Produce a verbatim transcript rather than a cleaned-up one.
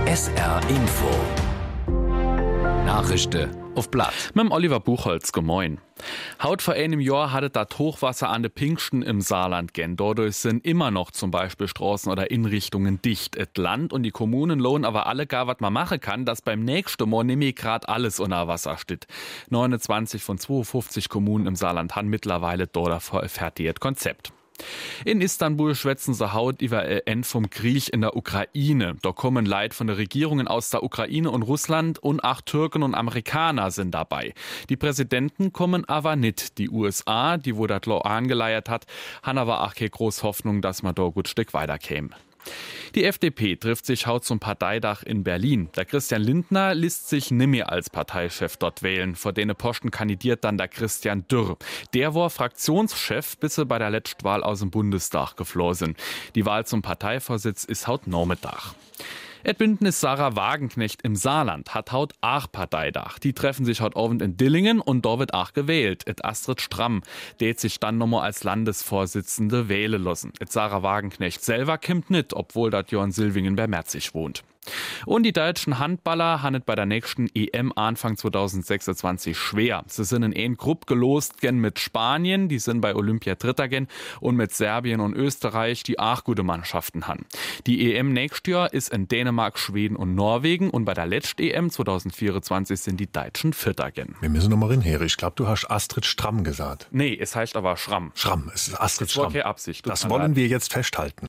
S R Info. Nachrichten auf Blatt. Mit dem Oliver Buchholz, gemoin. Haut vor einem Jahr hatte das Hochwasser an de Pinksten im Saarland gen. Dadurch sind immer noch zum Beispiel Straßen oder Innenrichtungen dicht. Et Land und die Kommunen lohnen aber alle gar, was man machen kann, dass beim nächsten Mal nämlich grad alles unter Wasser steht. neunundzwanzig von zweiundfünfzig Kommunen im Saarland haben mittlerweile dort ein fertiges Konzept. In Istanbul schwätzen sie haut über ein End vom Krieg in der Ukraine. Da kommen Leid von den Regierungen aus der Ukraine und Russland und auch Türken und Amerikaner sind dabei. Die Präsidenten kommen aber nicht. Die U S A, die wo das Law angeleiert hat, haben aber auch keine große Hoffnung, dass man da gut Stück weiterkäme. Die F D P trifft sich haut zum Parteitag in Berlin. Der Christian Lindner lässt sich nimmer als Parteichef dort wählen. Vor denen Posten kandidiert dann der Christian Dürr. Der war Fraktionschef, bis er bei der letzten Wahl aus dem Bundestag geflohen sind. Die Wahl zum Parteivorsitz ist haut Nachmittag. Et Bündnis Sarah Wagenknecht im Saarland hat haut auch Parteitag. Die treffen sich haut Abend in Dillingen und da wird auch gewählt. Et Astrid Stramm, der sich dann nochmal als Landesvorsitzende wählen lassen. Et Sarah Wagenknecht selber kimmt nicht, obwohl dat Jörn Silvingen bei Merzig wohnt. Und die deutschen Handballer haben es bei der nächsten E M Anfang zweitausendsechsundzwanzig schwer. Sie sind in eine Gruppe gelost gen mit Spanien, die sind bei Olympia Dritter gen, und mit Serbien und Österreich, die auch gute Mannschaften haben. Die E M nächstes Jahr ist in Dänemark, Schweden und Norwegen und bei der letzten E M zweitausendvierundzwanzig sind die Deutschen Vierter gen. Wir müssen noch mal hinhören. Ich glaube, du hast Astrid Stramm gesagt. Nee, es heißt aber Schramm. Schramm, es ist Astrid Das war Stramm. keine Absicht. Das wollen wir jetzt festhalten.